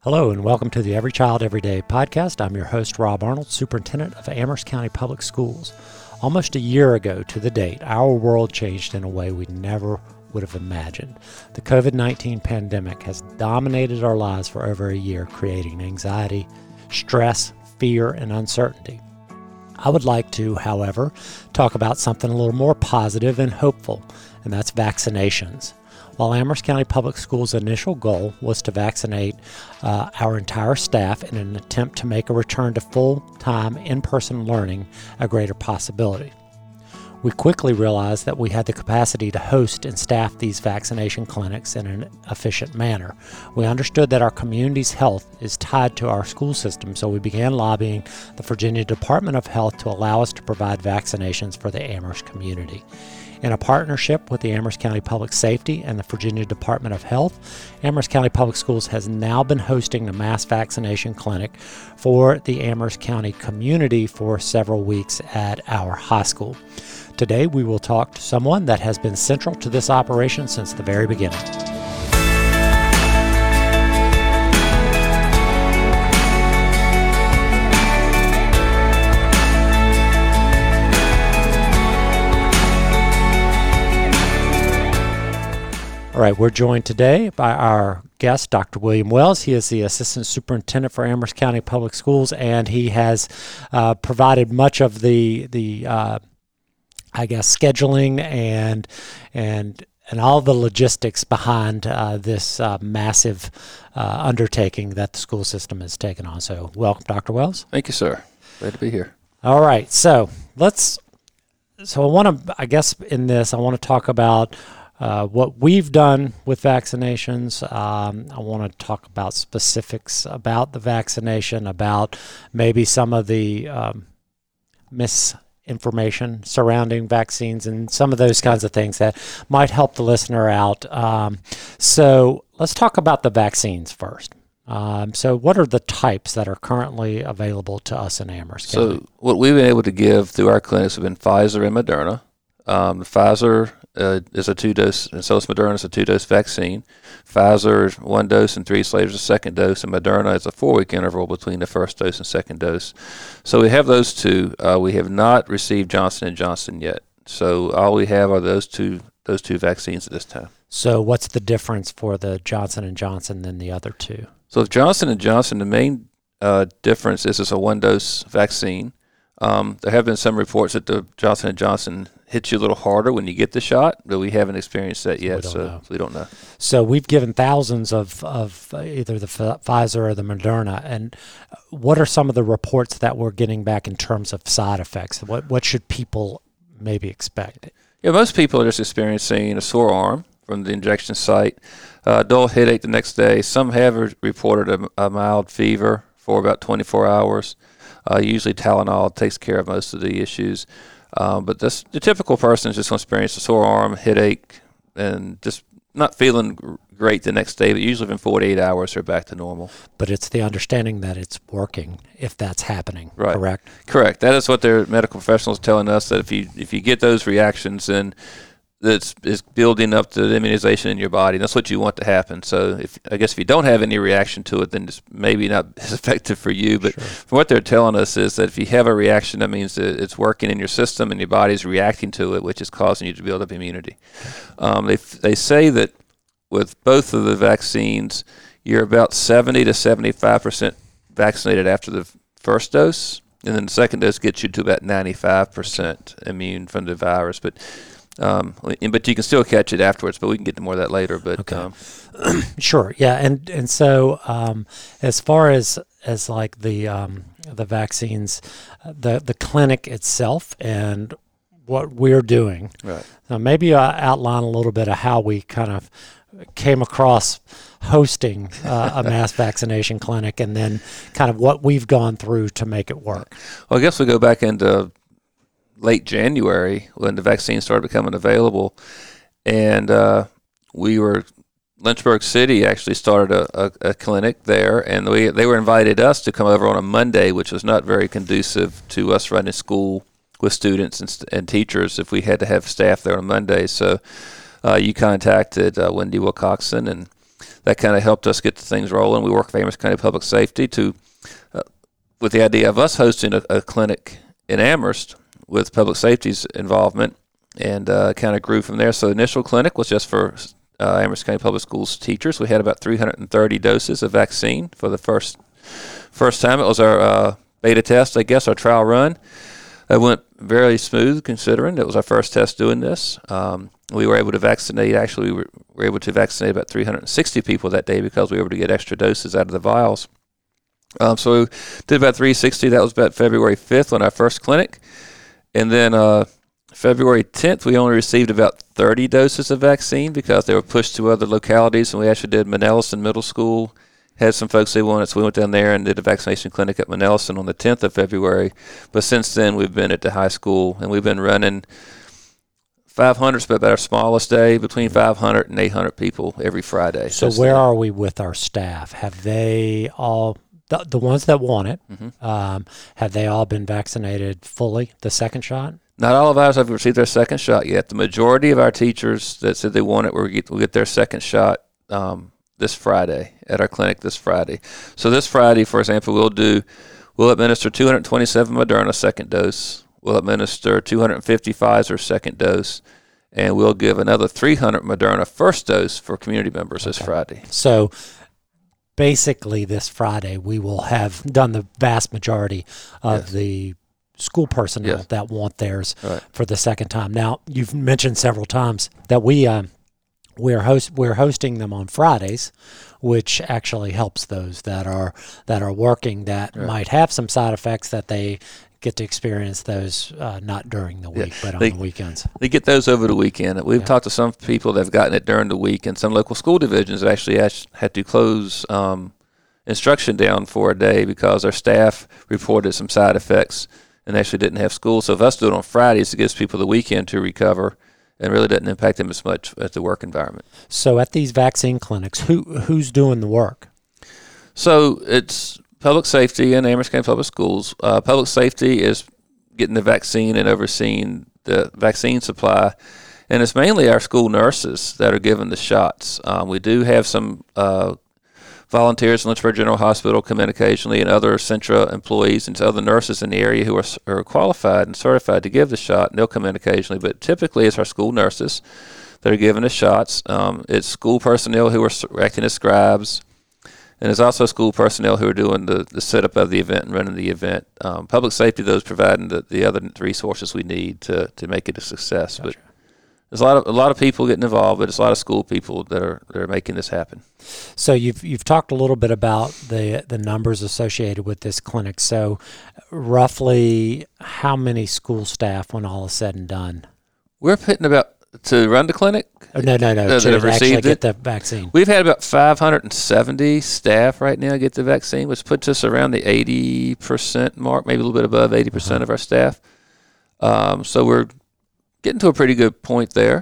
Hello and welcome to the Every Child, Every Day podcast. I'm your host, Rob Arnold, Superintendent of Amherst County Public Schools. Almost a year ago to the date, our world changed in a way we never would have imagined. The COVID-19 pandemic has dominated our lives for over a year, creating anxiety, stress, fear, and uncertainty. I would like to, however, talk about something a little more positive and hopeful, and that's vaccinations. While Amherst County Public Schools' initial goal was to vaccinate our entire staff in an attempt to make a return to full-time in-person learning a greater possibility, we quickly realized that we had the capacity to host and staff these vaccination clinics in an efficient manner. We understood that our community's health is tied to our school system, so we began lobbying the Virginia Department of Health to allow us to provide vaccinations for the Amherst community. In a partnership with the Amherst County Public Safety and the Virginia Department of Health, Amherst County Public Schools has now been hosting a mass vaccination clinic for the Amherst County community for several weeks at our high school. Today, we will talk to someone that has been central to this operation since the very beginning. All right, we're joined today by our guest, Dr. William Wells. He is the Assistant Superintendent for Amherst County Public Schools, and he has provided much of the scheduling and all the logistics behind this massive undertaking that the school system has taken on. So, welcome, Dr. Wells. Thank you, sir. Glad to be here. All right, so I want to talk about what we've done with vaccinations. I want to talk about specifics about the vaccination, about maybe some of the misinformation surrounding vaccines and some of those kinds of things that might help the listener out. So let's talk about the vaccines first. So what are the types that are currently available to us in Amherst County? So what we've been able to give through our clinics have been Pfizer and Moderna. The Pfizer is a 2-dose, and so is Moderna is a 2-dose vaccine. Pfizer is 1 dose and 3 slaves a second dose, and Moderna is a 4-week interval between the first dose and second dose. So we have those two. We have not received Johnson & Johnson yet. So all we have are those two vaccines at this time. So what's the difference for the Johnson & Johnson than the other two? So with Johnson & Johnson, the main difference is it's a 1-dose vaccine. There have been some reports that the Johnson & Johnson hits you a little harder when you get the shot, but we haven't experienced that yet, so we don't know. So we've given thousands of either the Pfizer or the Moderna, and what are some of the reports that we're getting back in terms of side effects? What should people maybe expect? Yeah, most people are just experiencing a sore arm from the injection site, dull headache the next day. Some have reported a mild fever for about 24 hours. Usually Tylenol takes care of most of the issues. But the typical person is just going to experience a sore arm, headache, and just not feeling great the next day. But usually within 48 hours, they're back to normal. But it's the understanding that it's working if that's happening, right. Correct? Correct. That is what their medical professionals are telling us, that if you get those reactions, then it's building up the immunization in your body. That's what you want to happen. So if you don't have any reaction to it, then it's maybe not as effective for you. But From what they're telling us is that if you have a reaction, that means that it's working in your system and your body's reacting to it, which is causing you to build up immunity. They say that with both of the vaccines, you're about 70 to 75% vaccinated after the first dose, and then the second dose gets you to about 95% immune from the virus. But you can still catch it afterwards, but we can get to more of that later. But okay. Sure, yeah, and so as far as like the vaccines, the clinic itself and what we're doing, right? Maybe outline a little bit of how we kind of came across hosting a mass vaccination clinic, and then kind of what we've gone through to make it work. Well, I guess we go back into late January when the vaccine started becoming available, and Lynchburg City actually started a clinic there, and they were invited us to come over on a Monday, which was not very conducive to us running school with students and teachers if we had to have staff there on Monday. So you contacted Wendy Wilcoxon, and that kind of helped us get the things rolling. We work with Amherst County Public Safety with the idea of us hosting a clinic in Amherst with public safety's involvement, and kind of grew from there. So the initial clinic was just for Amherst County Public Schools teachers. We had about 330 doses of vaccine for the first time. It was our beta test, I guess, our trial run. It went very smooth considering it was our first test doing this. We were able to vaccinate, actually we were able to vaccinate about 360 people that day because we were able to get extra doses out of the vials. So we did about 360. That was about February 5th on our first clinic. And then February 10th, we only received about 30 doses of vaccine because they were pushed to other localities. And we actually did Manelson Middle School, had some folks they wanted, so we went down there and did a vaccination clinic at Manelson on the 10th of February. But since then, we've been at the high school, and we've been running 500, but about our smallest day, between 500 and 800 people every Friday. So where are we with our staff? Have they all, the ones that want it, have they all been vaccinated fully, the second shot? Not all of ours have received their second shot yet. The majority of our teachers that said they want it will get their second shot this Friday at our clinic this Friday. So this Friday, for example, we'll administer 227 Moderna second dose. We'll administer 250 Pfizer second dose, and we'll give another 300 Moderna first dose for community members this Friday. So basically this Friday we will have done the vast majority of the school personnel that want theirs for the second time. Now, you've mentioned several times that we're hosting them on Fridays, which actually helps those that are working that might have some side effects that they get to experience those not during the week, but on the weekends. They get those over the weekend. We've talked to some people that have gotten it during the week, and some local school divisions that actually had to close instruction down for a day because their staff reported some side effects and actually didn't have school. So if us do it on Fridays, it gives people the weekend to recover and really doesn't impact them as much at the work environment. So at these vaccine clinics, who's doing the work? So it's public safety and Amherst County Public Schools. Public safety is getting the vaccine and overseeing the vaccine supply, and it's mainly our school nurses that are giving the shots. We do have some volunteers in Lynchburg General Hospital come in occasionally, and other Centra employees and other nurses in the area who are qualified and certified to give the shot, and they'll come in occasionally. But typically it's our school nurses that are giving the shots. It's school personnel who are acting as scribes, and there's also school personnel who are doing the setup of the event and running the event. Public safety, those providing the other resources we need to make it a success. Gotcha. But there's a lot of people getting involved, but it's a lot of school people that are making this happen. So you've talked a little bit about the numbers associated with this clinic. So roughly how many school staff when all is said and done? We're hitting about to run the clinic? No. To actually get the vaccine. We've had about 570 staff right now get the vaccine, which puts us around the 80% mark, maybe a little bit above 80% of our staff. So we're getting to a pretty good point there.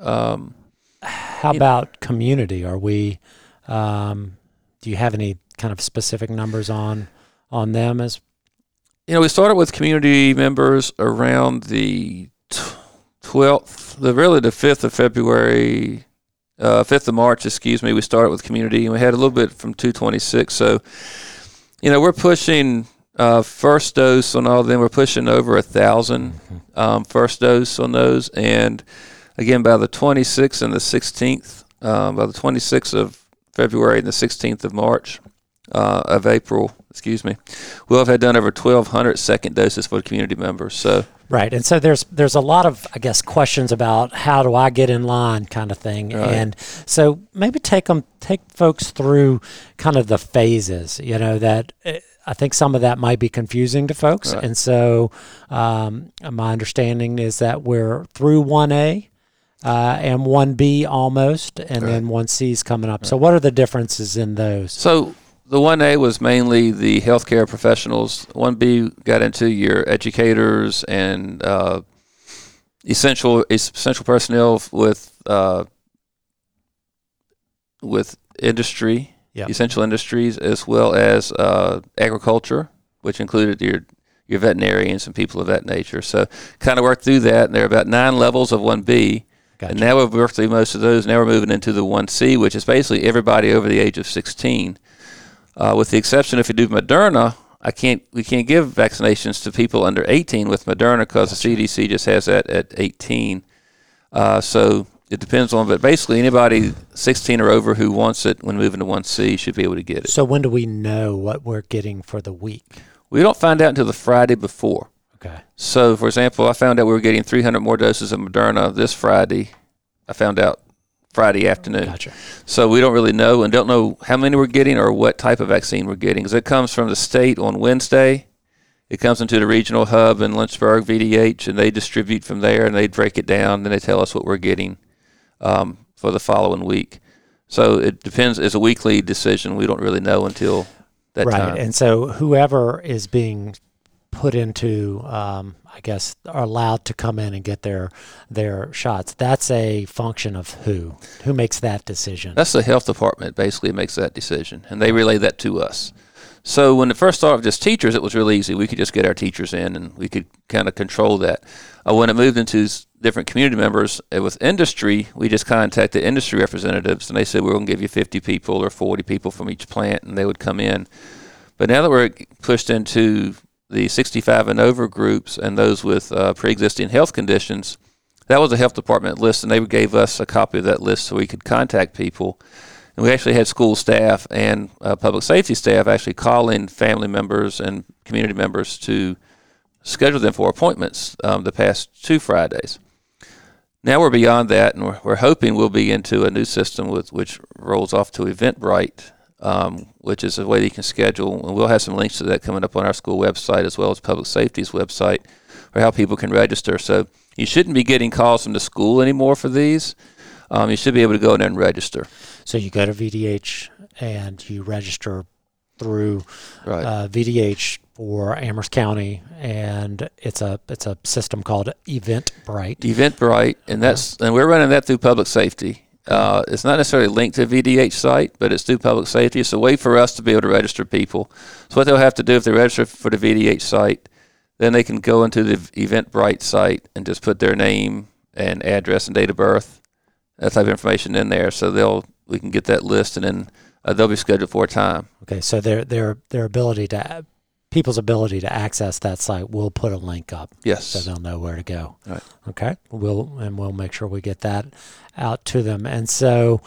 How about community? Are we? Do you have any kind of specific numbers on them? As we started with community members around the 12th, the 5th of February, 5th of March. We started with community, and we had a little bit from 226. So, we're pushing. First dose on all of them, we're pushing over 1,000 first dose on those. And again, by the 26th and the 16th, by the 26th of February and the 16th of March, of April, we'll have had done over 1,200 second doses for the community members. So right, and so there's a lot of, I guess, questions about how do I get in line kind of thing. Right. And so maybe take folks through kind of the phases, that I think some of that might be confusing to folks. Right. And so my understanding is that we're through 1A and 1B almost, and then 1C is coming up. Right. So what are the differences in those? So the 1A was mainly the healthcare professionals. 1B got into your educators and essential personnel with industry. Yep. Essential industries, as well as agriculture, which included your veterinarians and people of that nature. So kind of worked through that, and there are about 9 levels of 1B, Gotcha. And now we've worked through most of those. Now we're moving into the 1C, which is basically everybody over the age of 16. With the exception if you do Moderna, we can't give vaccinations to people under 18 with Moderna because the CDC just has that at 18. So it depends on, but basically anybody 16 or over who wants it when moving to 1C should be able to get it. So when do we know what we're getting for the week? We don't find out until the Friday before. Okay. So, for example, I found out we were getting 300 more doses of Moderna this Friday. I found out Friday afternoon. Gotcha. So we don't really know and don't know how many we're getting or what type of vaccine we're getting because it comes from the state on Wednesday. It comes into the regional hub in Lynchburg, VDH, and they distribute from there, and they break it down, and they tell us what we're getting for the following week. So it depends. It's a weekly decision. We don't really know until that time. Right, and so whoever is being put into, I guess, are allowed to come in and get their shots. That's a function of who? Who makes that decision? That's the health department basically makes that decision, and they relay that to us. So when it first started with just teachers, it was really easy. We could just get our teachers in, and we could kind of control that. When it moved into different community members, with industry, we just contacted industry representatives, and they said, we're going to give you 50 people or 40 people from each plant, and they would come in. But now that we're pushed into the 65 and over groups and those with pre-existing health conditions, that was a health department list, and they gave us a copy of that list so we could contact people. And we actually had school staff and public safety staff actually call in family members and community members to schedule them for appointments the past 2 Fridays. Now we're beyond that, and we're hoping we'll be into a new system which rolls off to Eventbrite, which is a way that you can schedule. And we'll have some links to that coming up on our school website as well as public safety's website for how people can register. So you shouldn't be getting calls from the school anymore for these. You should be able to go in there and register. So you go to VDH and you register through right. VDH for Amherst County, and it's a system called Eventbrite. Eventbrite, and we're running that through public safety. It's not necessarily linked to a VDH site, but it's through public safety. It's a way for us to be able to register people. So what they'll have to do if they register for the VDH site, then they can go into the Eventbrite site and just put their name and address and date of birth, that type of information in there. So we can get that list, and then they'll be scheduled for a time. Okay, so their ability to people's ability to access that site, we'll put a link up. Yes. So they'll know where to go. Right. Okay. We'll make sure we get that out to them. And so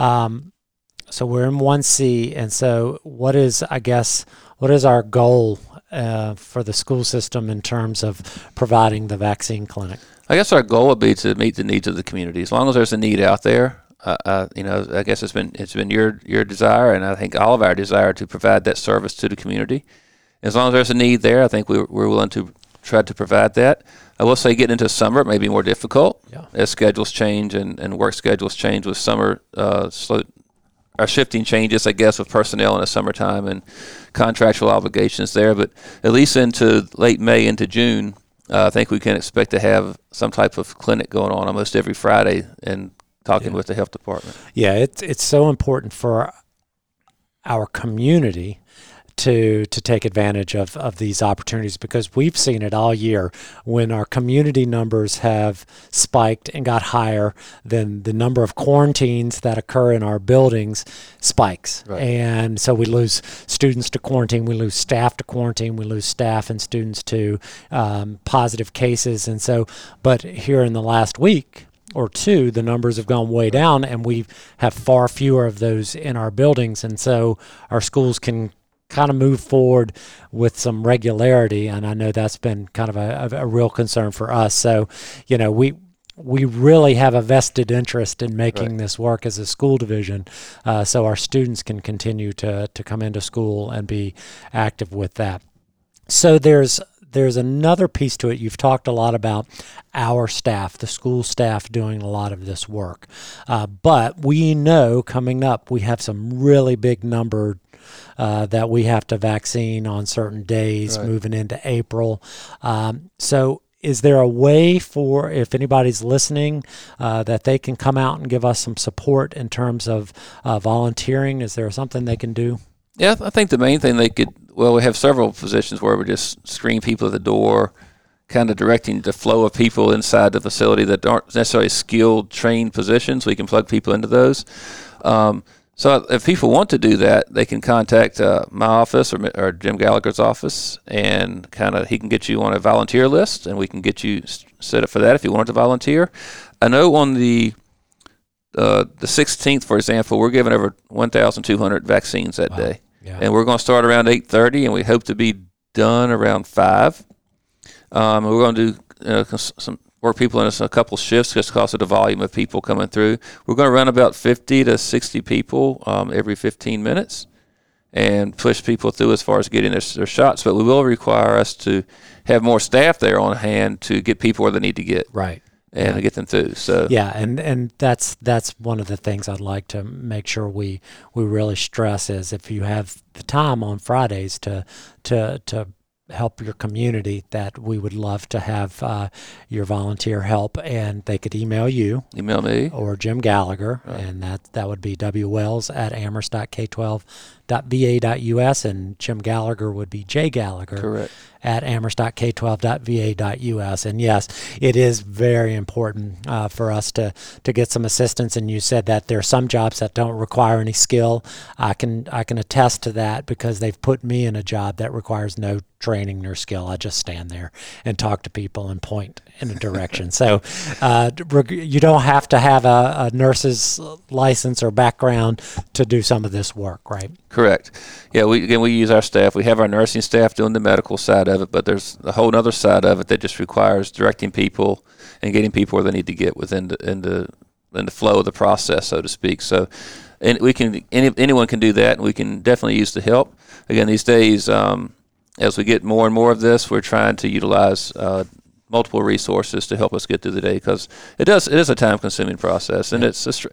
so we're in 1C, and so what is our goal for the school system in terms of providing the vaccine clinic? I guess our goal would be to meet the needs of the community. As long as there's a need out there, I guess it's been your desire, and I think all of our desire to provide that service to the community. As long as there's a need there, I think we're willing to try to provide that. I will say getting into summer, it may be more difficult as schedules change and work schedules change with summer. Our shifting changes, I guess, with personnel in the summertime and contractual obligations there. But at least into late May into June, I think we can expect to have some type of clinic going on almost every Friday and talking with the health department. Yeah, it's so important for our community to take advantage of these opportunities, because we've seen it all year. When our community numbers have spiked and got higher, then the number of quarantines that occur in our buildings spikes. Right. And so we lose students to quarantine, we lose staff to quarantine, we lose staff and students to positive cases. And so, but here in the last week or two, the numbers have gone way down, and we have far fewer of those in our buildings. And so our schools can kind of move forward with some regularity, and I know that's been kind of a real concern for us. So, we really have a vested interest in making this work as a school division, so our students can continue to come into school and be active with that. So there's another piece to it. You've talked a lot about our staff, the school staff doing a lot of this work, but we know coming up we have some really big number that we have to vaccine on certain days moving into April. So is there a way for, if anybody's listening, that they can come out and give us some support in terms of volunteering? Is there something they can do? Yeah, I think the main thing we have several positions where we just screen people at the door, kind of directing the flow of people inside the facility that aren't necessarily skilled, trained positions. We can plug people into those. So if people want to do that, they can contact my office or Jim Gallagher's office, and he can get you on a volunteer list, and we can get you set up for that if you want to volunteer. I know on the 16th, for example, we're giving over 1,200 vaccines that day. Yeah. And we're going to start around 8:30, and we hope to be done around 5. We're going to do some work people in a couple shifts just because of the volume of people coming through. We're going to run about 50 to 60 people every 15 minutes and push people through as far as getting their shots. But we will require us to have more staff there on hand to get people where they need to get. Right. And to get them through. So yeah, and that's one of the things I'd like to make sure we really stress is if you have the time on Fridays to help your community, that we would love to have your volunteer help, and they could email you. Email me. Or Jim Gallagher, right. And that would be wwells@amherst.k12.va.us, and Jim Gallagher would be J Gallagher. Correct. At amherst.k12.va.us. And yes, it is very important for us to get some assistance. And you said that there are some jobs that don't require any skill. I can attest to that because they've put me in a job that requires no training nor skill. I just stand there and talk to people and point in a direction. So you don't have to have a nurse's license or background to do some of this work, right? Correct. Yeah, we use our staff. We have our nursing staff doing the medical side of it, but there's a whole other side of it that just requires directing people and getting people where they need to get within the flow of the process, so to speak. So, and anyone can do that, and we can definitely use the help. Again, these days, as we get more and more of this, we're trying to utilize multiple resources to help us get through the day, because it is a time-consuming process, and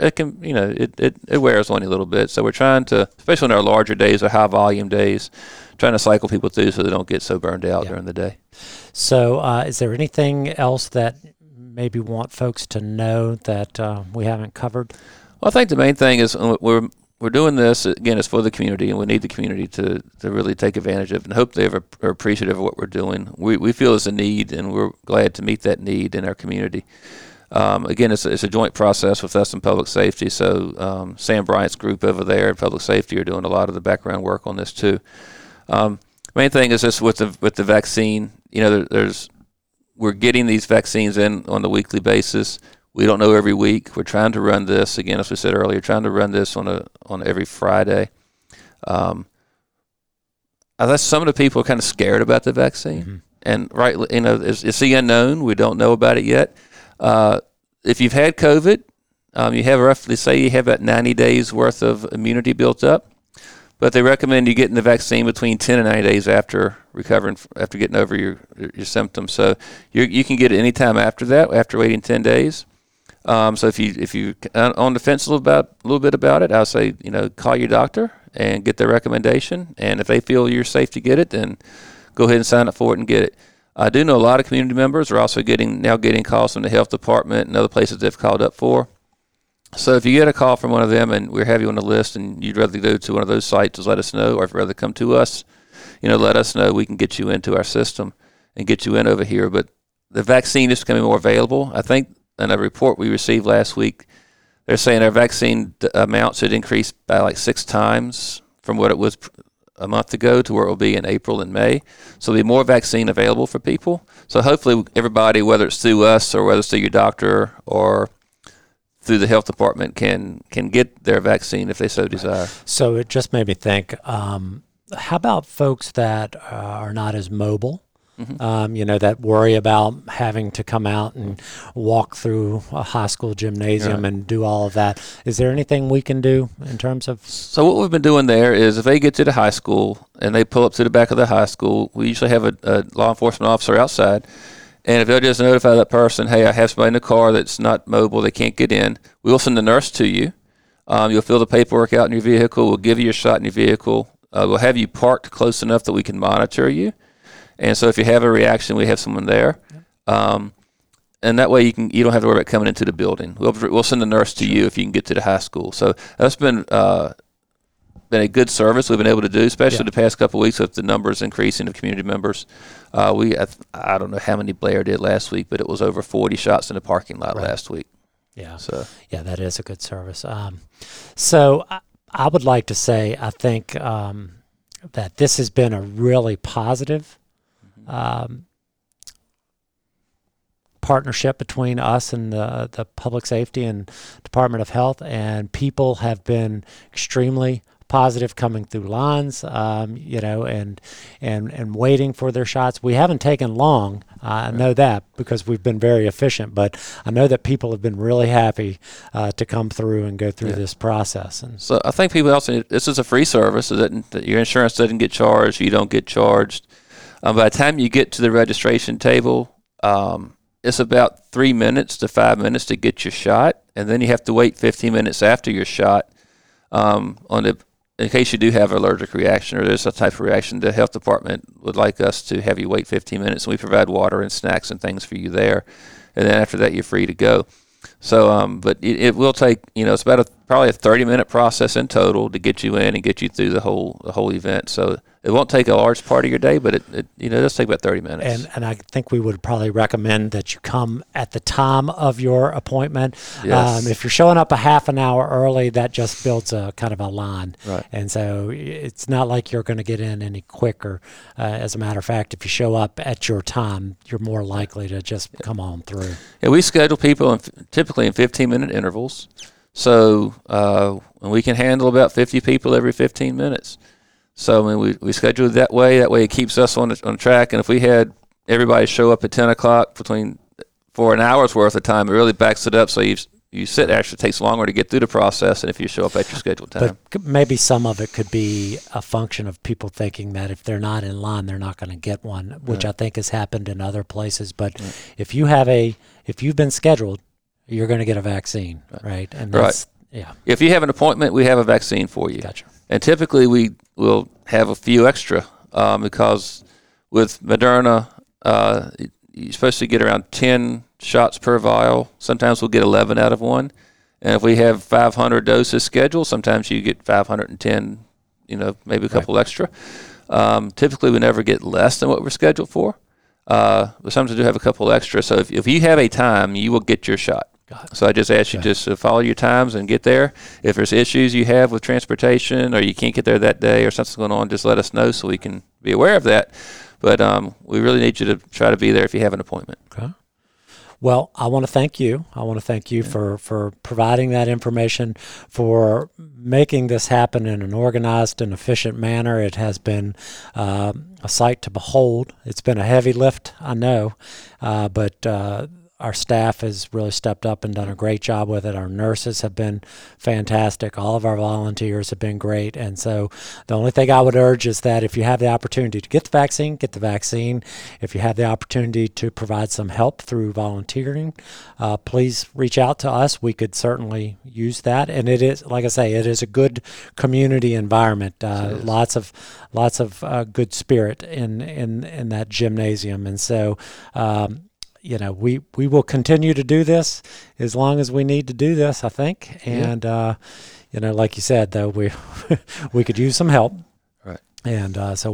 it wears on you a little bit. So we're trying to, especially on our larger days or high-volume days, trying to cycle people through so they don't get so burned out during the day. So is there anything else that maybe want folks to know that we haven't covered? Well, I think the main thing is we're doing this, again, it's for the community, and we need the community to really take advantage of it, and hope they are appreciative of what we're doing. We feel there's a need, and we're glad to meet that need in our community. Again, it's a joint process with us in public safety, so Sam Bryant's group over there in public safety are doing a lot of the background work on this too. Main thing is just with the vaccine, we're getting these vaccines in on a weekly basis. We don't know every week. We're trying to run this, again, as we said earlier, trying to run this on every Friday. I think some of the people are kind of scared about the vaccine. Mm-hmm. And it's the unknown. We don't know about it yet. If you've had COVID, you have roughly, say you have about 90 days worth of immunity built up. But they recommend you getting the vaccine between 10 and 90 days after recovering, after getting over your symptoms. So you can get it any time after that, after waiting 10 days. So if you on the fence a little bit about it, I'll say call your doctor and get their recommendation. And if they feel you're safe to get it, then go ahead and sign up for it and get it. I do know a lot of community members are also getting calls from the health department and other places they've called up for. So if you get a call from one of them and we have you on the list and you'd rather go to one of those sites, just let us know. Or if you'd rather come to us, let us know. We can get you into our system and get you in over here. But the vaccine is becoming more available. I think in a report we received last week, they're saying our vaccine amounts had increased by like 6 times from what it was a month ago to where it will be in April and May. So there'll be more vaccine available for people. So hopefully everybody, whether it's through us or whether it's through your doctor or through the health department, can get their vaccine if they so desire. So it just made me think, how about folks that are not as mobile, mm-hmm. That worry about having to come out and walk through a high school gymnasium and do all of that? Is there anything we can do in terms of? So what we've been doing there is if they get to the high school and they pull up to the back of the high school, we usually have a law enforcement officer outside. And if they'll just notify that person, hey, I have somebody in the car that's not mobile, they can't get in, we'll send the nurse to you. You'll fill the paperwork out in your vehicle. We'll give you your shot in your vehicle. We'll have you parked close enough that we can monitor you. And so if you have a reaction, we have someone there. And that way you don't have to worry about coming into the building. We'll send a nurse to you if you can get to the high school. So that's been been a good service we've been able to do, especially the past couple of weeks with the numbers increasing of community members. I don't know how many Blair did last week, but it was over 40 shots in the parking lot last week. Yeah. So yeah, that is a good service. So I would like to say I think that this has been a really positive partnership between us and the Public Safety and Department of Health, and people have been extremely positive coming through lines, and waiting for their shots. We haven't taken long. I know that because we've been very efficient, but I know that people have been really happy to come through and go through this process. And so I think people also, this is a free service, so that your insurance doesn't get charged, you don't get charged. By the time you get to the registration table, it's about 3 minutes to 5 minutes to get your shot, and then you have to wait 15 minutes after your shot in case you do have an allergic reaction or there's a type of reaction. The health department would like us to have you wait 15 minutes, and we provide water and snacks and things for you there. And then after that, you're free to go. So, but it will take, it's about probably a 30-minute process in total to get you in and get you through the whole event. So it won't take a large part of your day, but it does take about 30 minutes. And I think we would probably recommend that you come at the time of your appointment. Yes. If you're showing up a half an hour early, that just builds a kind of a line. Right. And so it's not like you're going to get in any quicker. As a matter of fact, if you show up at your time, you're more likely to just come on through. Yeah, we schedule people typically in 15-minute intervals. So we can handle about 50 people every 15 minutes. So I mean, we schedule it that way. That way it keeps us on track. And if we had everybody show up at 10 o'clock for an hour's worth of time, it really backs it up. So you sit, actually takes longer to get through the process than if you show up at your scheduled time. But maybe some of it could be a function of people thinking that if they're not in line, they're not going to get one, which I think has happened in other places. But if you've been scheduled, you're going to get a vaccine, right? And that's, yeah. If you have an appointment, we have a vaccine for you. Gotcha. And typically we will have a few extra because with Moderna, you're supposed to get around 10 shots per vial. Sometimes we'll get 11 out of one. And if we have 500 doses scheduled, sometimes you get 510, maybe a couple extra. Typically we never get less than what we're scheduled for. But sometimes we do have a couple extra. So if you have a time, you will get your shot. So I just ask you just to follow your times and get there. If there's issues you have with transportation or you can't get there that day or something's going on, just let us know so we can be aware of that. But we really need you to try to be there if you have an appointment. Okay. Well, I want to thank you. I want to thank you for providing that information, for making this happen in an organized and efficient manner. It has been a sight to behold. It's been a heavy lift, I know, but our staff has really stepped up and done a great job with it. Our nurses have been fantastic. All of our volunteers have been great. And so the only thing I would urge is that if you have the opportunity to get the vaccine, get the vaccine. If you have the opportunity to provide some help through volunteering, please reach out to us. We could certainly use that. And it is, like I say, it is a good community environment. Lots of good spirit in that gymnasium. And so, we will continue to do this as long as we need to do this, I think. And, like you said, though, we could use some help. Right. And so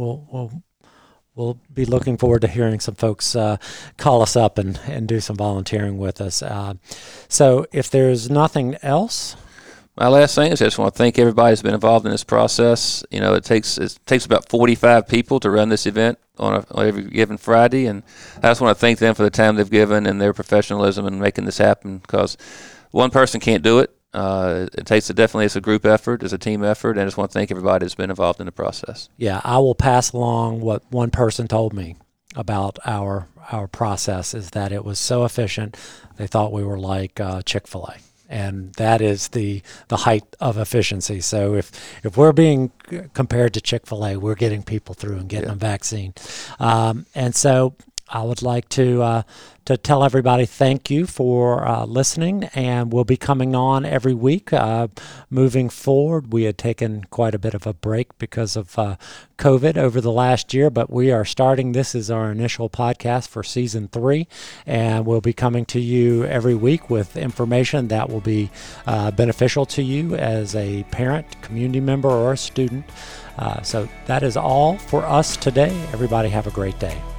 we'll be looking forward to hearing some folks call us up and do some volunteering with us. So if there's nothing else. My last thing is I just want to thank everybody who's been involved in this process. It takes about 45 people to run this event on every given Friday, and I just want to thank them for the time they've given and their professionalism in making this happen, because one person can't do it. It's a group effort, it's a team effort, and I just want to thank everybody who's been involved in the process. Yeah, I will pass along what one person told me about our process, is that it was so efficient, they thought we were like Chick-fil-A. And that is the height of efficiency. So if we're being compared to Chick-fil-A, we're getting people through and getting a vaccine. And so I would like to tell everybody thank you for listening, and we'll be coming on every week. Moving forward, we had taken quite a bit of a break because of COVID over the last year, but we are starting. This is our initial podcast for season 3, and we'll be coming to you every week with information that will be beneficial to you as a parent, community member, or a student. So that is all for us today. Everybody have a great day.